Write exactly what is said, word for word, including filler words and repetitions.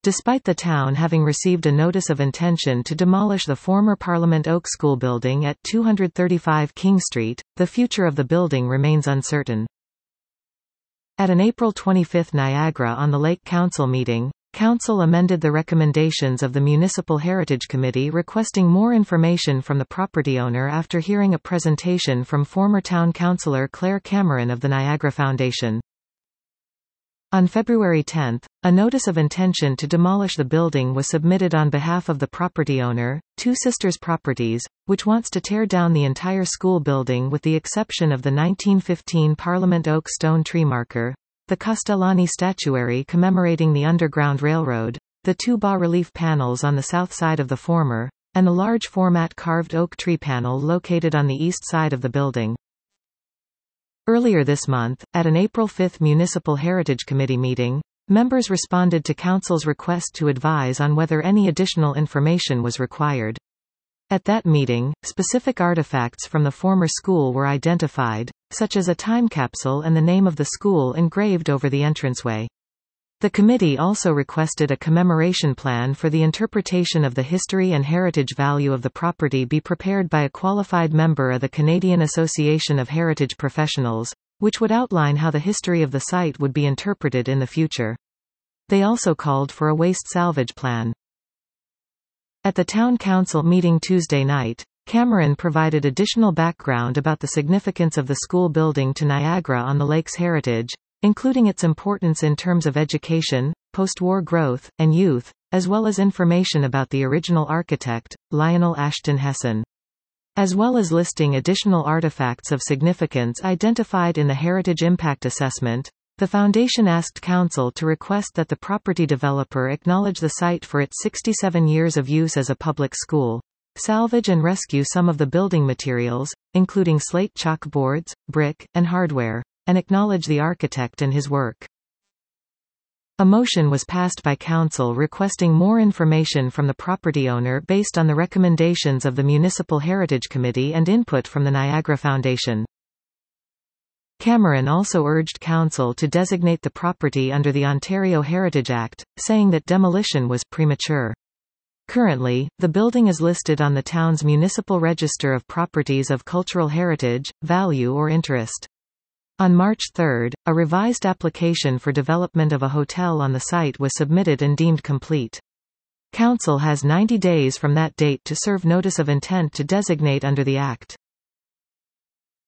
Despite the town having received a notice of intention to demolish the former Parliament Oak School building at two thirty-five King Street, the future of the building remains uncertain. At an April twenty-fifth Niagara-on-the-Lake Council meeting, Council amended the recommendations of the Municipal Heritage Committee requesting more information from the property owner after hearing a presentation from former Town Councillor Claire Cameron of the Niagara Foundation. On February tenth, a notice of intention to demolish the building was submitted on behalf of the property owner, Two Sisters Properties, which wants to tear down the entire school building with the exception of the nineteen fifteen Parliament Oak stone tree marker, the Castellani statuary commemorating the Underground Railroad, the two bas-relief panels on the south side of the former, and the large-format carved oak tree panel located on the east side of the building. Earlier this month, at an April fifth Municipal Heritage Committee meeting, members responded to Council's request to advise on whether any additional information was required. At that meeting, specific artifacts from the former school were identified, such as a time capsule and the name of the school engraved over the entranceway. The committee also requested a commemoration plan for the interpretation of the history and heritage value of the property be prepared by a qualified member of the Canadian Association of Heritage Professionals, which would outline how the history of the site would be interpreted in the future. They also called for a waste salvage plan. At the Town Council meeting Tuesday night, Cameron provided additional background about the significance of the school building to Niagara-on-the-Lake's heritage, including its importance in terms of education, post-war growth, and youth, as well as information about the original architect, Lionel Ashton Hesson. As well as listing additional artifacts of significance identified in the Heritage Impact Assessment, the Foundation asked Council to request that the property developer acknowledge the site for its sixty-seven years of use as a public school, salvage and rescue some of the building materials, including slate chalkboards, brick, and hardware, and acknowledge the architect and his work. A motion was passed by Council requesting more information from the property owner based on the recommendations of the Municipal Heritage Committee and input from the Niagara Foundation. Cameron also urged Council to designate the property under the Ontario Heritage Act, saying that demolition was premature. Currently, the building is listed on the town's Municipal Register of Properties of Cultural Heritage, Value or Interest. On March third, a revised application for development of a hotel on the site was submitted and deemed complete. Council has ninety days from that date to serve notice of intent to designate under the Act.